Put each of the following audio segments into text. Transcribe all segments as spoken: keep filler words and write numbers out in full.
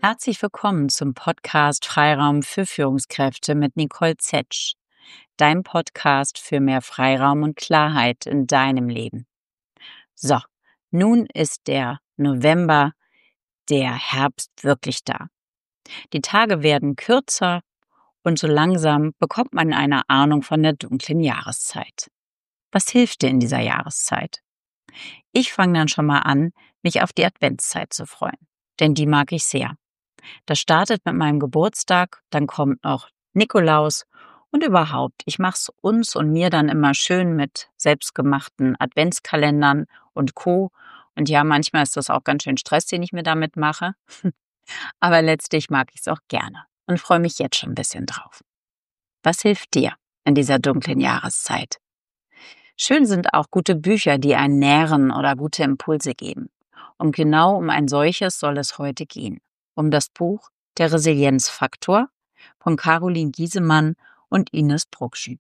Herzlich willkommen zum Podcast Freiraum für Führungskräfte mit Nicole Zetsch, dein Podcast für mehr Freiraum und Klarheit in deinem Leben. So, nun ist der November, der Herbst wirklich da. Die Tage werden kürzer und so langsam bekommt man eine Ahnung von der dunklen Jahreszeit. Was hilft dir in dieser Jahreszeit? Ich fange dann schon mal an, mich auf die Adventszeit zu freuen, denn die mag ich sehr. Das startet mit meinem Geburtstag, dann kommt noch Nikolaus und überhaupt, ich mache es uns und mir dann immer schön mit selbstgemachten Adventskalendern und Co. Und ja, manchmal ist das auch ganz schön Stress, den ich mir damit mache, aber letztlich mag ich es auch gerne und freue mich jetzt schon ein bisschen drauf. Was hilft dir in dieser dunklen Jahreszeit? Schön sind auch gute Bücher, die einen nähren oder gute Impulse geben. Und genau um ein solches soll es heute gehen. Um das Buch Der Resilienzfaktor von Caroline Giesemann und Ines Brugschen.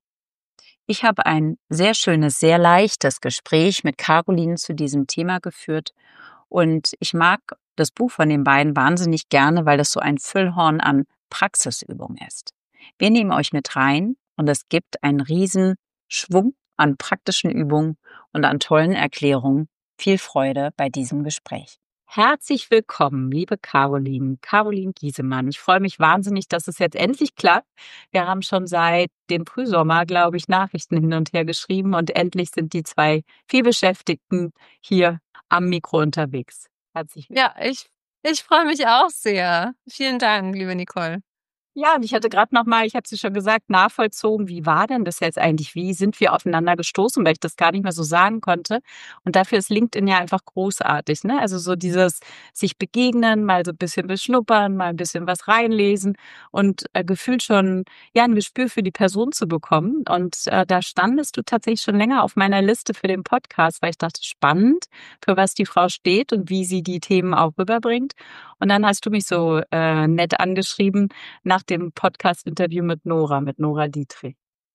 Ich habe ein sehr schönes, sehr leichtes Gespräch mit Caroline zu diesem Thema geführt und ich mag das Buch von den beiden wahnsinnig gerne, weil es so ein Füllhorn an Praxisübung ist. Wir nehmen euch mit rein und es gibt einen riesen Schwung an praktischen Übungen und an tollen Erklärungen. Viel Freude bei diesem Gespräch. Herzlich willkommen, liebe Caroline, Caroline Giesemann. Ich freue mich wahnsinnig, dass es jetzt endlich klappt. Wir haben schon seit dem Frühsommer, glaube ich, Nachrichten hin und her geschrieben und endlich sind die zwei vielbeschäftigten hier am Mikro unterwegs. Herzlich willkommen. Ja, ich, ich freue mich auch sehr. Vielen Dank, liebe Nicole. Ja, und ich hatte gerade noch mal, ich habe es ja schon gesagt, nachvollzogen, wie war denn das jetzt eigentlich? Wie sind wir aufeinander gestoßen, weil ich das gar nicht mehr so sagen konnte. Und dafür ist LinkedIn ja einfach großartig, ne? Also so dieses sich begegnen, mal so ein bisschen beschnuppern, mal ein bisschen was reinlesen und äh, gefühlt schon ja ein Gespür für die Person zu bekommen. Und äh, da standest du tatsächlich schon länger auf meiner Liste für den Podcast, weil ich dachte, spannend, für was die Frau steht und wie sie die Themen auch rüberbringt. Und dann hast du mich so äh, nett angeschrieben nach dem Podcast-Interview mit Nora, mit Nora Dietrich.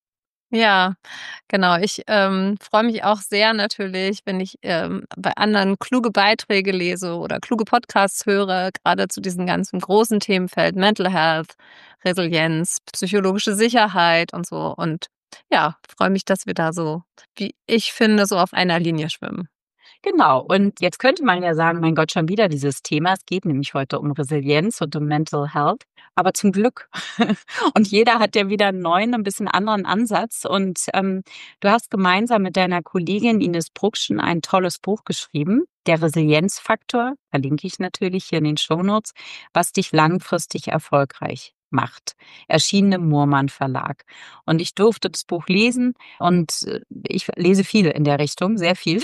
Ja, genau. Ich ähm, freue mich auch sehr natürlich, wenn ich ähm, bei anderen kluge Beiträge lese oder kluge Podcasts höre, gerade zu diesem ganzen großen Themenfeld Mental Health, Resilienz, psychologische Sicherheit und so. Und ja, freue mich, dass wir da so, wie ich finde, so auf einer Linie schwimmen. Genau. Und jetzt könnte man ja sagen, mein Gott, schon wieder dieses Thema. Es geht nämlich heute um Resilienz und um Mental Health. Aber zum Glück. Und jeder hat ja wieder einen neuen, ein bisschen anderen Ansatz. Und ähm, du hast gemeinsam mit deiner Kollegin Ines Brugschen ein tolles Buch geschrieben, Der Resilienzfaktor, verlinke ich natürlich hier in den Shownotes, was dich langfristig erfolgreich macht. Erschienen im Murmann Verlag. Und ich durfte das Buch lesen und äh, ich lese viel in der Richtung, sehr viel.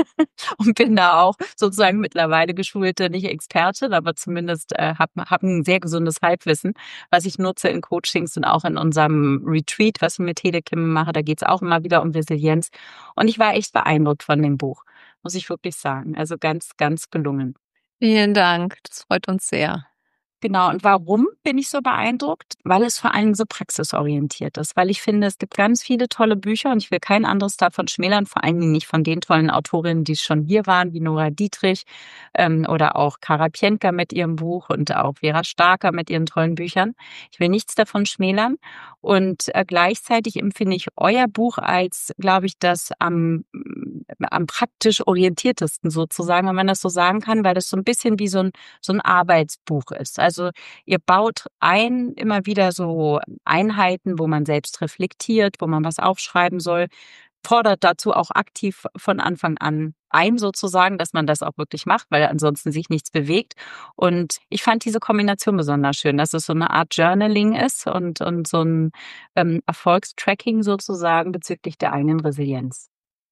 Und bin da auch sozusagen mittlerweile geschulte, nicht Expertin, aber zumindest äh, habe hab ein sehr gesundes Halbwissen, was ich nutze in Coachings und auch in unserem Retreat, was ich mit Telekim mache. Da geht es auch immer wieder um Resilienz. Und ich war echt beeindruckt von dem Buch, muss ich wirklich sagen. Also ganz, ganz gelungen. Vielen Dank. Das freut uns sehr. Genau. Und warum bin ich so beeindruckt? Weil es vor allem so praxisorientiert ist. Weil ich finde, es gibt ganz viele tolle Bücher und ich will kein anderes davon schmälern, vor allen Dingen nicht von den tollen Autorinnen, die schon hier waren, wie Nora Dietrich ähm, oder auch Kara Pientka mit ihrem Buch und auch Vera Starker mit ihren tollen Büchern. Ich will nichts davon schmälern. Und äh, gleichzeitig empfinde ich euer Buch als, glaube ich, das am, am praktisch orientiertesten sozusagen, wenn man das so sagen kann, weil das so ein bisschen wie so ein, so ein Arbeitsbuch ist. Also ihr baut ein, immer wieder so Einheiten, wo man selbst reflektiert, wo man was aufschreiben soll, fordert dazu auch aktiv von Anfang an ein sozusagen, dass man das auch wirklich macht, weil ansonsten sich nichts bewegt. Und ich fand diese Kombination besonders schön, dass es so eine Art Journaling ist und, und so ein ähm, Erfolgstracking sozusagen bezüglich der eigenen Resilienz.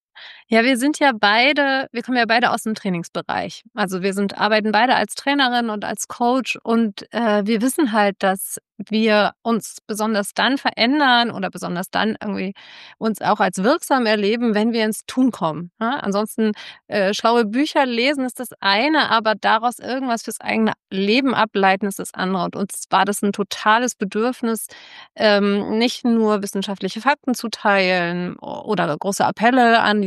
Ja, wir sind ja beide wir kommen ja beide aus dem Trainingsbereich. Also, wir sind arbeiten beide als Trainerin und als Coach und, äh, wir wissen halt, dass wir uns besonders dann verändern oder besonders dann irgendwie uns auch als wirksam erleben, wenn wir ins Tun kommen, ne? Ansonsten, äh, schlaue Bücher lesen ist das eine, aber daraus irgendwas fürs eigene Leben ableiten ist das andere. Und uns war das ein totales Bedürfnis, ähm, nicht nur wissenschaftliche Fakten zu teilen o oder große Appelle an die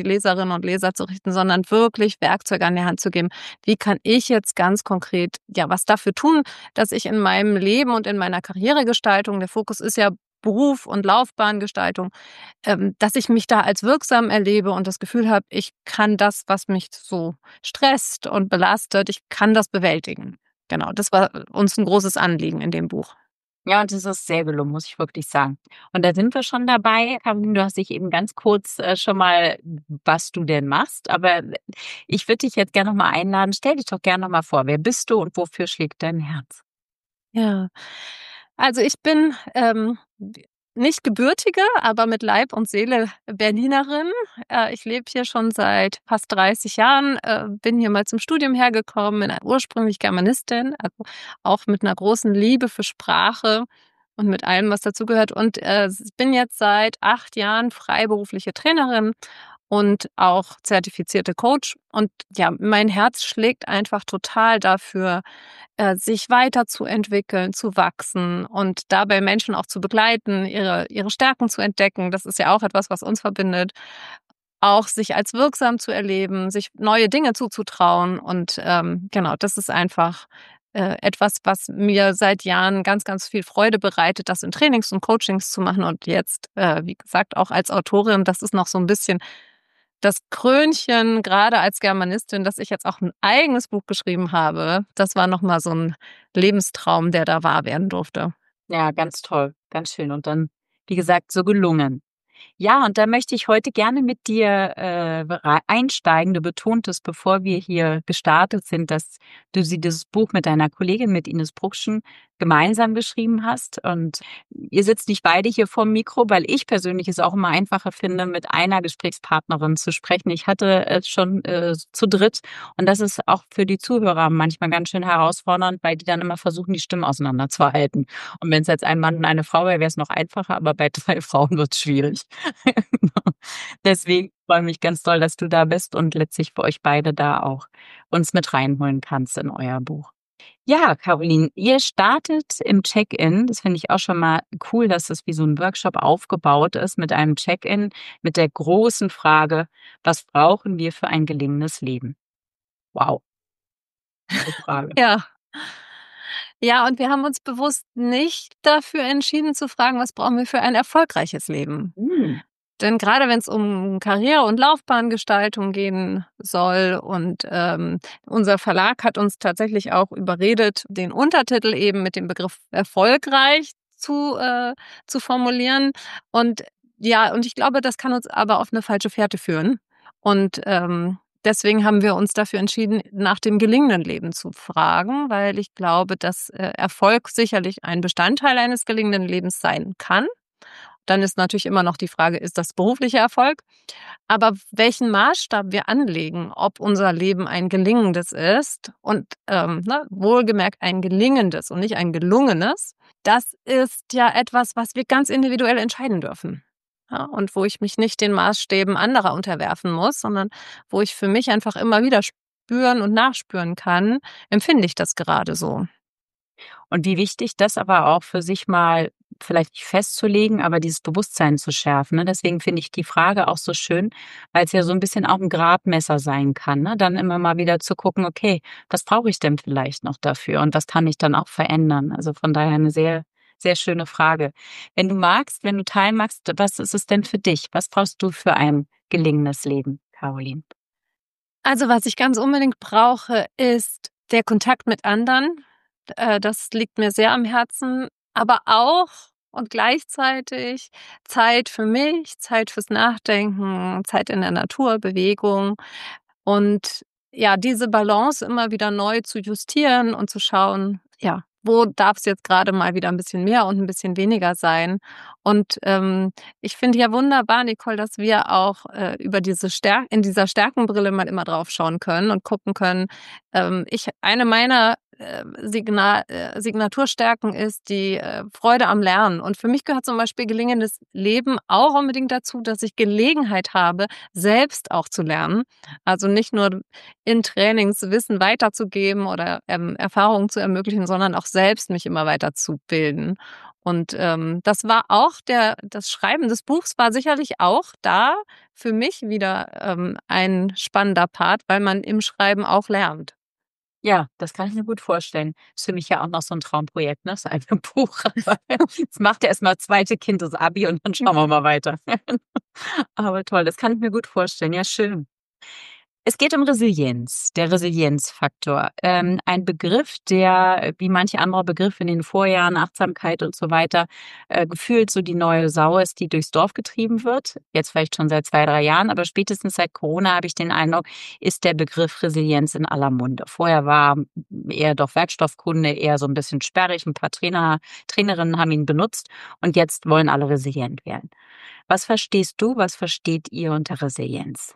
die Leserinnen und Leser zu richten, sondern wirklich Werkzeuge an die Hand zu geben. Wie kann ich jetzt ganz konkret, ja, was dafür tun, dass ich in meinem Leben und in meiner Karrieregestaltung, der Fokus ist ja Beruf und Laufbahngestaltung, ähm, dass ich mich da als wirksam erlebe und das Gefühl habe, ich kann das, was mich so stresst und belastet, ich kann das bewältigen. Genau, das war uns ein großes Anliegen in dem Buch. Ja, und das ist sehr gelungen, muss ich wirklich sagen. Und da sind wir schon dabei. Caroline, du hast dich eben ganz kurz äh, schon mal, was du denn machst. Aber ich würde dich jetzt gerne noch mal einladen. Stell dich doch gerne noch mal vor. Wer bist du und wofür schlägt dein Herz? Ja. Also, ich bin, ähm, nicht gebürtige, aber mit Leib und Seele Berlinerin. Äh, ich lebe hier schon seit fast dreißig Jahren, äh, bin hier mal zum Studium hergekommen, bin ursprünglich Germanistin, also auch mit einer großen Liebe für Sprache und mit allem, was dazugehört. Und, äh, s bin jetzt seit acht Jahren freiberufliche Trainerin und auch zertifizierte Coach. Und ja, mein Herz schlägt einfach total dafür, äh, sich weiterzuentwickeln, zu wachsen und dabei Menschen auch zu begleiten, ihre ihre Stärken zu entdecken. Das ist ja auch etwas, was uns verbindet. Auch sich als wirksam zu erleben, sich neue Dinge zuzutrauen und, ähm, genau, das ist einfach, äh, etwas, was mir seit Jahren ganz, ganz viel Freude bereitet, das in Trainings und Coachings zu machen und jetzt, äh, wie gesagt, auch als Autorin. Das ist noch so ein bisschen das Krönchen, gerade als Germanistin, dass ich jetzt auch 'n eigenes Buch geschrieben habe. Das war noch mal so 'n Lebenstraum, der da wahr werden durfte. Ja, ganz toll, ganz schön. Und dann, wie gesagt, so gelungen. Ja, und da möchte ich heute gerne mit dir äh, rei- einsteigen. Du betontest, bevor wir hier gestartet sind, dass du sie dieses Buch mit deiner Kollegin, mit Ines Bruckschen, gemeinsam geschrieben hast. Und ihr sitzt nicht beide hier vorm Mikro, weil ich persönlich es auch immer einfacher finde, mit einer Gesprächspartnerin zu sprechen. Ich hatte es schon äh, zu dritt und das ist auch für die Zuhörer manchmal ganz schön herausfordernd, weil die dann immer versuchen, die Stimmen auseinanderzuhalten. Und wenn es jetzt ein Mann und eine Frau wäre, wäre es noch einfacher, aber bei drei Frauen wird es schwierig. Genau. Deswegen freue ich mich ganz doll, dass du da bist und letztlich für euch beide da auch uns mit reinholen kannst in euer Buch. Ja, Caroline, ihr startet im Check-in. Das finde ich auch schon mal cool, dass das wie so ein Workshop aufgebaut ist mit einem Check-in, mit der großen Frage: Was brauchen wir für ein gelingendes Leben? Wow, gute Frage. Ja. Ja, und wir haben uns bewusst nicht dafür entschieden zu fragen: „Was brauchen wir für ein erfolgreiches Leben?“ Hm, Denn grade wenn's um Karriere und Laufbahngestaltung gehen soll und, ähm, unser Verlag hat uns tatsächlich auch überredet, den Untertitel eben mit dem Begriff erfolgreich zu äh, zu formulieren. Und ja, und ich glaube, das kann uns aber auf 'ne falsche Fährte führen. Und, ähm, deswegen haben wir uns dafür entschieden, nach dem gelingenden Leben zu fragen, weil ich glaube, dass, äh, Erfolg sicherlich ein Bestandteil eines gelingenden Lebens sein kann. Dann ist natürlich immer noch die Frage, ist das beruflicher Erfolg? Aber welchen Maßstab wir anlegen, ob unser Leben ein gelingendes ist und, ähm, ne, wohlgemerkt ein gelingendes und nicht ein gelungenes, das ist ja etwas, was wir ganz individuell entscheiden dürfen. Ja, und wo ich mich nicht den Maßstäben anderer unterwerfen muss, sondern wo ich für mich einfach immer wieder spüren und nachspüren kann, empfinde ich das gerade so. und wie wichtig das aber auch für sich mal vielleicht nicht festzulegen, aber dieses Bewusstsein zu schärfen, ne? Deswegen finde ich die Frage auch so schön, weil es ja so ein bisschen auch ein Gradmesser sein kann, ne? Dann immer mal wieder zu gucken: „Okay, was brauche ich denn vielleicht noch dafür und was kann ich dann auch verändern?“ Also, von daher eine sehr, sehr schöne Frage. Wenn du magst, wenn du teilen magst, was ist es denn für dich? Was brauchst du für ein gelingendes Leben, Caroline? Also, was ich ganz unbedingt brauche, ist der Kontakt mit anderen. Äh, das liegt mir sehr am Herzen, aber auch und gleichzeitig Zeit für mich, Zeit fürs Nachdenken, Zeit in der Natur, Bewegung und ja, diese Balance immer wieder neu zu justieren und zu schauen, ja, wo darf es jetzt gerade mal wieder ein bisschen mehr und ein bisschen weniger sein? Und, ähm, ich finde ja wunderbar, Nicole, dass wir auch, äh, über diese Stär in dieser Stärkenbrille mal immer drauf schauen können und gucken können. Ähm, ich eine meiner äh, Signal, äh, Signaturstärken ist die äh, Freude am Lernen. Und für mich gehört zum Beispiel gelingendes Leben auch unbedingt dazu, dass ich Gelegenheit habe, selbst auch zu lernen. Also nicht nur in Trainings Wissen weiterzugeben oder ähm, Erfahrungen zu ermöglichen, sondern auch selbst mich immer weiterzubilden. Und ähm, das war auch der, das Schreiben des Buchs war sicherlich auch da für mich wieder ähm, ein spannender Part, weil man im Schreiben auch lernt. Ja, das kann ich mir gut vorstellen. Ist für mich ja auch noch so 'n Traumprojekt, ne, so ein Buch. Aber jetzt macht erst mal zweite Kind das Abi und dann schauen wir mal weiter. Aber toll, das kann ich mir gut vorstellen. Ja, schön. Es geht um Resilienz, der Resilienzfaktor. Ähm, ein Begriff, der, äh, wie manche andere Begriffe in den Vorjahren, Achtsamkeit und so weiter, äh, gefühlt so die neue Sau ist, die durchs Dorf getrieben wird. Jetzt vielleicht schon seit zwei, drei Jahren, aber spätestens seit Corona habe ich den Eindruck, ist der Begriff Resilienz in aller Munde. Vorher war eher doch Werkstoffkunde eher so ein bisschen sperrig. Ein paar Trainer, Trainerinnen haben ihn benutzt und jetzt wollen alle resilient werden. Was verstehst du, was versteht ihr unter Resilienz?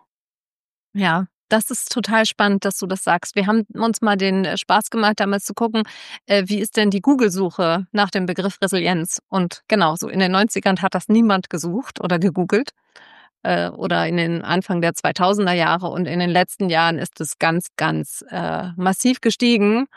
Ja, das ist total spannend, dass du das sagst. Wir haben uns mal den äh, Spaß gemacht, damals zu gucken, äh, wie ist denn die Google-Suche nach dem Begriff Resilienz? Und genau, so in den Neunzigern hat das niemand gesucht oder gegoogelt äh, oder in den Anfang der zweitausender Jahre und in den letzten Jahren ist es ganz, ganz äh, massiv gestiegen.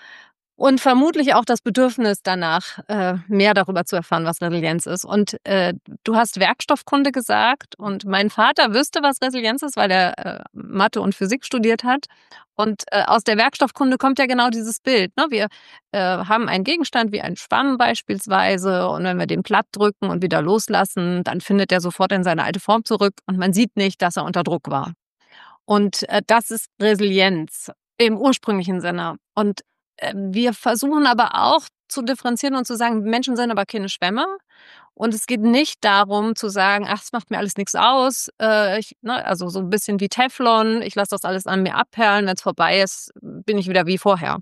Und vermutlich auch das Bedürfnis danach, äh, mehr darüber zu erfahren, was Resilienz ist. Und äh, du hast Werkstoffkunde gesagt und mein Vater wüsste, was Resilienz ist, weil er äh, Mathe und Physik studiert hat. Und äh, aus der Werkstoffkunde kommt ja genau dieses Bild. Ne? Wir äh, haben einen Gegenstand wie einen Schwamm beispielsweise und wenn wir den platt drücken und wieder loslassen, dann findet er sofort in seine alte Form zurück und man sieht nicht, dass er unter Druck war. Und äh, das ist Resilienz im ursprünglichen Sinne. Und äh, wir versuchen aber auch zu differenzieren und zu sagen, Menschen sind aber keine Schwämme. Und es geht nicht darum zu sagen, ach, es macht mir alles nichts aus. Äh, ich, ne, also so ein bisschen wie Teflon, ich lasse das alles an mir abperlen, wenn es vorbei ist, bin ich wieder wie vorher.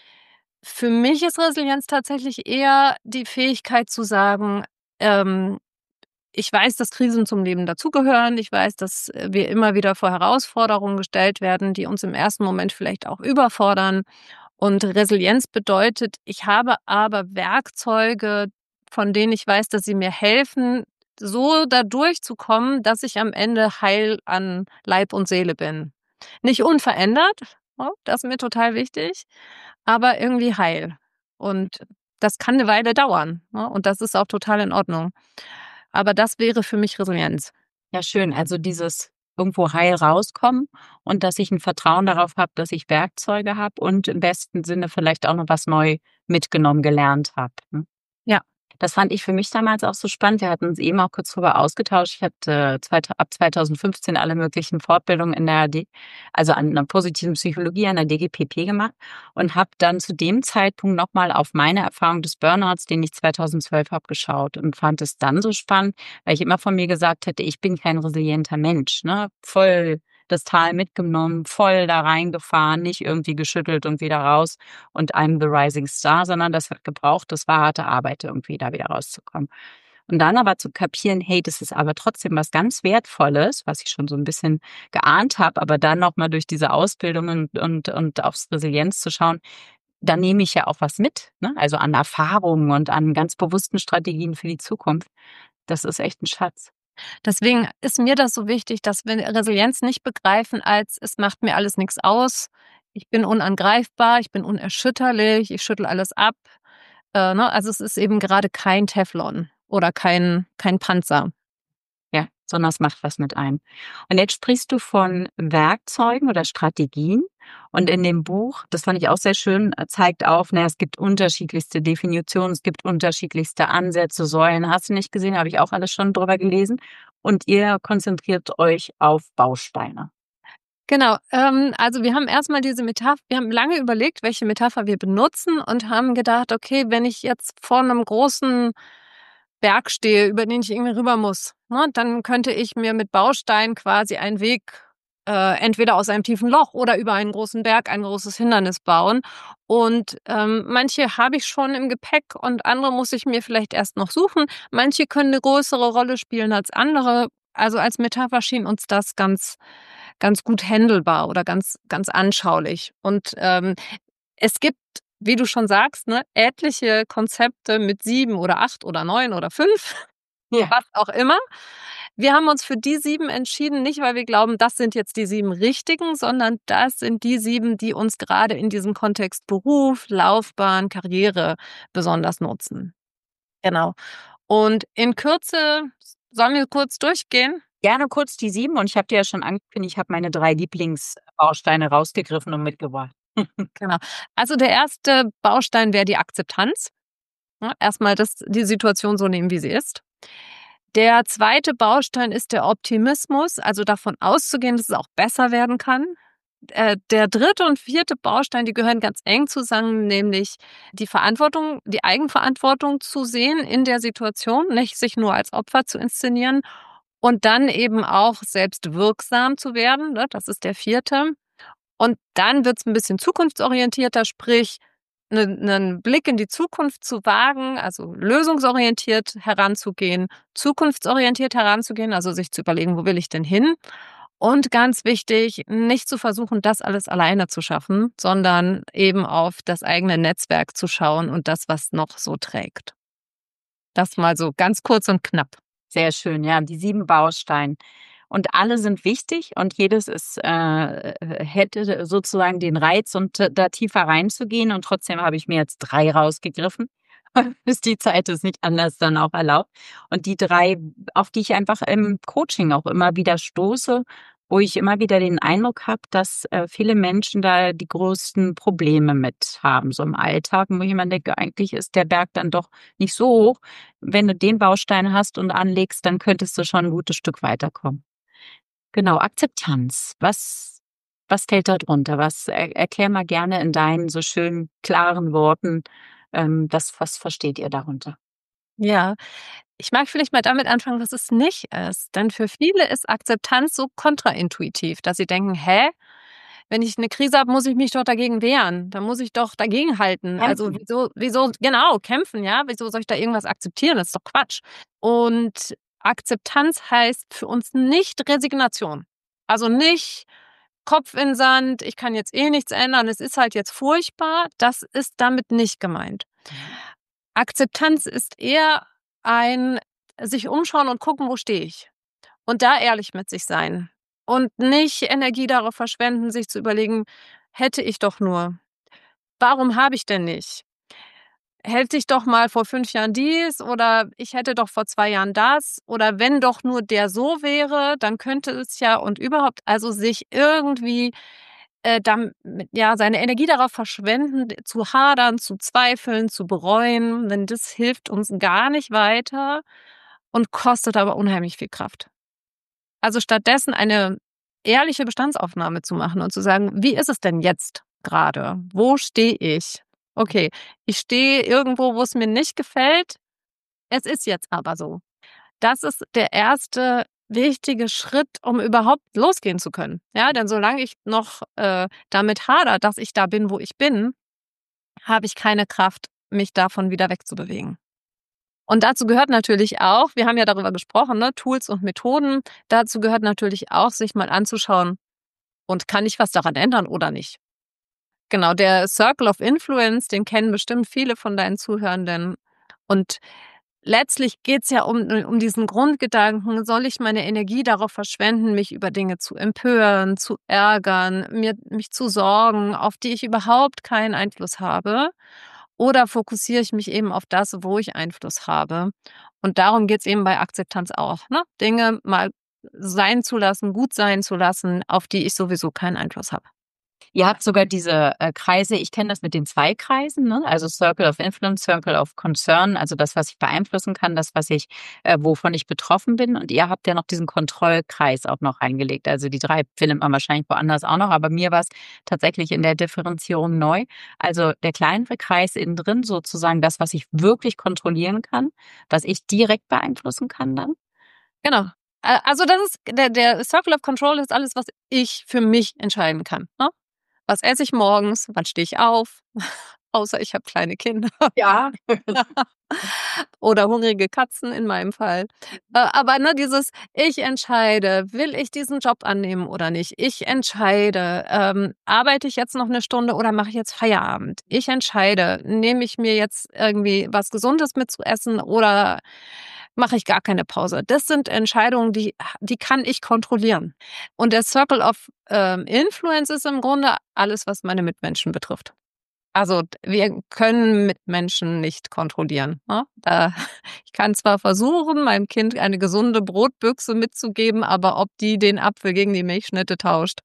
Für mich ist Resilienz tatsächlich eher die Fähigkeit zu sagen, ähm, ich weiß, dass Krisen zum Leben dazugehören. Ich weiß, dass äh, wir immer wieder vor Herausforderungen gestellt werden, die uns im ersten Moment vielleicht auch überfordern. Und Resilienz bedeutet, ich habe aber Werkzeuge, von denen ich weiß, dass sie mir helfen, so da durchzukommen, dass ich am Ende heil an Leib und Seele bin. Nicht unverändert, ne, das ist mir total wichtig, aber irgendwie heil. Und das kann eine Weile dauern, ne, und das ist auch total in Ordnung. Aber das wäre für mich Resilienz. Ja, schön. Also dieses irgendwo heil rauskommen und dass ich ein Vertrauen darauf habe, dass ich Werkzeuge habe und im besten Sinne vielleicht auch noch was neu mitgenommen, gelernt habe, ne? Ja. Das fand ich für mich damals auch so spannend. Wir hatten uns eben auch kurz drüber ausgetauscht. Ich hatte zweit ab zweitausendfünfzehn alle möglichen Fortbildungen in der D also an 'ner positiven Psychologie an der D G P P gemacht und habe dann zu dem Zeitpunkt noch mal auf meine Erfahrung des Burnouts, den ich zweitausendzwölf habe, geschaut und fand es dann so spannend, weil ich immer von mir gesagt hätte: „Ich bin kein resilienter Mensch“, ne? Voll das Tal mitgenommen, voll da reingefahren, nicht irgendwie geschüttelt und wieder raus und I'm the rising star, sondern das hat gebraucht, das war harte Arbeit, irgendwie da wieder rauszukommen. Und dann aber zu kapieren, hey, das ist aber trotzdem was ganz Wertvolles, was ich schon so ein bisschen geahnt habe, aber dann noch mal durch diese Ausbildung und und und aufs Resilienz zu schauen, da nehme ich ja auch was mit, ne? Also, an Erfahrungen und an ganz bewussten Strategien für die Zukunft. Das ist echt 'n Schatz. Deswegen ist mir das so wichtig, dass wir Resilienz nicht begreifen als: „Es macht mir alles nichts aus. Ich bin unangreifbar, ich bin unerschütterlich, ich schüttel alles ab.“ Äh, ne? Also, es ist eben gerade kein Teflon oder kein kein Panzer. Ja, sondern es macht was mit einem. Und jetzt sprichst du von Werkzeugen oder Strategien. Und in dem Buch, das fand ich auch sehr schön, äh, zeigt auf, na, es gibt unterschiedlichste Definitionen, es gibt unterschiedlichste Ansätze, Säulen. Hast du nicht gesehen, habe ich auch alles schon drüber gelesen. Und ihr konzentriert euch auf Bausteine. Genau, ähm, also wir haben erst mal diese Metapher wir haben lange überlegt, welche Metapher wir benutzen und haben gedacht: „Okay, wenn ich jetzt vor 'nem großen Berg stehe, über den ich irgendwie rüber muss, ne, dann könnte ich mir mit Bausteinen quasi einen Weg, äh, entweder aus einem tiefen Loch oder über einen großen Berg ein großes Hindernis bauen. Und, ähm, manche habe ich schon im Gepäck und andere muss ich mir vielleicht erst noch suchen. Manche können eine größere Rolle spielen als andere. Also, als Metapher schien uns das ganz ganz gut händelbar oder ganz ganz anschaulich. Und, ähm, es gibt wie du schon sagst, ne, etliche Konzepte mit sieben oder acht oder neun oder fünf, Ja. was auch immer. Wir haben uns für die sieben entschieden, nicht weil wir glauben, das sind jetzt die sieben richtigen, sondern das sind die sieben, die uns gerade in diesem Kontext Beruf, Laufbahn, Karriere besonders nutzen. Genau. Und in Kürze sollen wir kurz durchgehen? Gerne kurz die sieben und ich habe dir ja schon angekündigt, ich habe meine drei Lieblingsbausteine rausgegriffen und mitgebracht. Genau. Also der erste Baustein wäre die Akzeptanz. Ne, erst mal das die Situation so nehmen, wie sie ist. Der zweite Baustein ist der Optimismus, also davon auszugehen, dass es auch besser werden kann. Äh, der dritte und vierte Baustein, die gehören ganz eng zusammen, nämlich die Verantwortung, die Eigenverantwortung zu sehen in der Situation, nicht sich nur als Opfer zu inszenieren und dann eben auch selbst wirksam zu werden, ne? Das ist der vierte. Und dann wird's ein bisschen zukunftsorientierter, sprich 'nen 'nen Blick in die Zukunft zu wagen, also lösungsorientiert heranzugehen, zukunftsorientiert heranzugehen, also sich zu überlegen: „Wo will ich denn hin?“ Und ganz wichtig, nicht zu versuchen, das alles alleine zu schaffen, sondern eben auf das eigene Netzwerk zu schauen und das, was noch so trägt. Das mal so ganz kurz und knapp. Sehr schön, ja, die sieben Bausteine. Und alle sind wichtig und jedes ist äh, äh, hätte sozusagen den Reiz und äh, da tiefer reinzugehen und trotzdem habe ich mir jetzt drei rausgegriffen, bis die Zeit es nicht anders dann auch erlaubt. Und die drei, auf die ich einfach im Coaching auch immer wieder stoße, wo ich immer wieder den Eindruck habe, dass äh, viele Menschen da die größten Probleme mit haben, so im Alltag, wo ich immer denke, eigentlich ist der Berg dann doch nicht so hoch. Wenn du den Baustein hast und anlegst, dann könntest du schon ein gutes Stück weiterkommen. Genau, Akzeptanz. Was was fällt da drunter? Was er erklär mal gerne in deinen so schönen, klaren Worten, ähm, was was versteht ihr darunter? Ja, ich mag vielleicht mal damit anfangen, was es nicht ist. Denn für viele ist Akzeptanz so kontraintuitiv, dass sie denken: „Hä? Wenn ich eine Krise habe, muss ich mich doch dagegen wehren. Da muss ich doch dagegenhalten. Also, Kämpfen. wieso wieso“ genau, kämpfen, ja? „Wieso soll ich da irgendwas akzeptieren? Das ist doch Quatsch.“ Und Akzeptanz heißt für uns nicht Resignation. Also, nicht Kopf in Sand, ich kann jetzt eh nichts ändern, es ist halt jetzt furchtbar. Das ist damit nicht gemeint. Mhm. Akzeptanz ist eher ein sich umschauen und gucken, wo stehe ich? Und da ehrlich mit sich sein und nicht Energie darauf verschwenden, sich zu überlegen: „Hätte ich doch nur. Warum habe ich denn nicht? Hätte ich doch mal vor fünf Jahren dies oder ich hätte doch vor zwei Jahren das oder wenn doch nur der so wäre, dann könnte es ja“ und überhaupt, also sich irgendwie, äh, dann ja, seine Energie darauf verschwenden, zu hadern, zu zweifeln, zu bereuen, denn das hilft uns gar nicht weiter und kostet aber unheimlich viel Kraft. Also stattdessen eine ehrliche Bestandsaufnahme zu machen und zu sagen: „Wie ist es denn jetzt gerade? Wo stehe ich? Okay, ich stehe irgendwo, wo es mir nicht gefällt. Es ist jetzt aber so.“ Das ist der erste wichtige Schritt, um überhaupt losgehen zu können. Ja, denn solange ich noch, äh, damit hadere, dass ich da bin, wo ich bin, habe ich keine Kraft, mich davon wieder wegzubewegen. Und dazu gehört natürlich auch, wir haben ja darüber gesprochen, ne, Tools und Methoden. Dazu gehört natürlich auch, sich mal anzuschauen: „Und kann ich was daran ändern oder nicht?“ Genau, der Circle of Influence, den kennen bestimmt viele von deinen Zuhörenden. Und letztlich geht's ja um um diesen Grundgedanken: Soll ich meine Energie darauf verschwenden, mich über Dinge zu empören, zu ärgern, mir mich zu sorgen, auf die ich überhaupt keinen Einfluss habe? Oder fokussiere ich mich eben auf das, wo ich Einfluss habe? Und darum geht's eben bei Akzeptanz auch, ne? Dinge mal sein zu lassen, gut sein zu lassen, auf die ich sowieso keinen Einfluss habe. Ihr habt sogar diese äh, Kreise, ich kenne das mit den zwei Kreisen, ne? Also Circle of Influence, Circle of Concern, also das, was ich beeinflussen kann, das, was ich, äh, wovon ich betroffen bin. Und ihr habt ja noch diesen Kontrollkreis auch noch reingelegt. Also die drei findet man wahrscheinlich woanders auch noch, aber mir war es tatsächlich in der Differenzierung neu. Also der kleinere Kreis innen drin, sozusagen das, was ich wirklich kontrollieren kann, was ich direkt beeinflussen kann dann. Genau. A also das ist der der Circle of Control ist alles, was ich für mich entscheiden kann, ne? Was esse ich morgens? Wann stehe ich auf? außer ich habe kleine Kinder. Ja. Oder hungrige Katzen in meinem Fall. Äh, aber ne, dieses ich entscheide, will ich diesen Job annehmen oder nicht? Ich entscheide, ähm, arbeite ich jetzt noch eine Stunde oder mache ich jetzt Feierabend? Ich entscheide, nehme ich mir jetzt irgendwie was Gesundes mit zu essen oder mache ich gar keine Pause? Das sind Entscheidungen, die die kann ich kontrollieren. Und der Circle of, ähm, Influence ist im Grunde alles, was meine Mitmenschen betrifft. Also, d wir können Mitmenschen nicht kontrollieren, ne? Äh, ich kann zwar versuchen, meinem Kind eine gesunde Brotbüchse mitzugeben, aber ob die den Apfel gegen die Milchschnitte tauscht,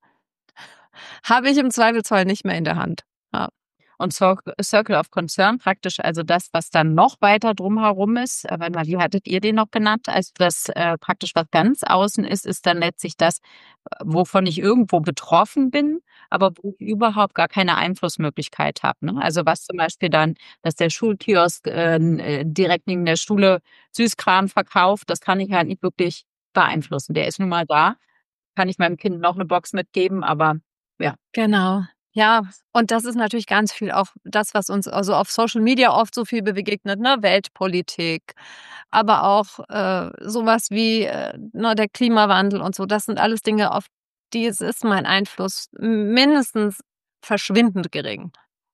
habe ich im Zweifelsfall nicht mehr in der Hand. Ja. Und Circ Circle of Concern praktisch, also das, was dann noch weiter drumherum ist, äh, warte mal, wie hattet ihr den noch genannt? Also das äh, praktisch was ganz außen ist, ist dann letztlich das, äh, wovon ich irgendwo betroffen bin, aber wo ich überhaupt gar keine Einflussmöglichkeit habe. Ne? Also was zum Beispiel dann, dass der Schulkiosk äh, äh, direkt neben der Schule Süßkram verkauft, das kann ich halt nicht wirklich beeinflussen. Der ist nun mal da, kann ich meinem Kind noch eine Box mitgeben, aber ja. Genau. Ja, und das ist natürlich ganz viel auch das, was uns also auf Social Media oft so viel begegnet, ne? Weltpolitik, aber auch äh, sowas wie äh, ne, der Klimawandel und so. Das sind alles Dinge, auf die es ist mein Einfluss mindestens verschwindend gering.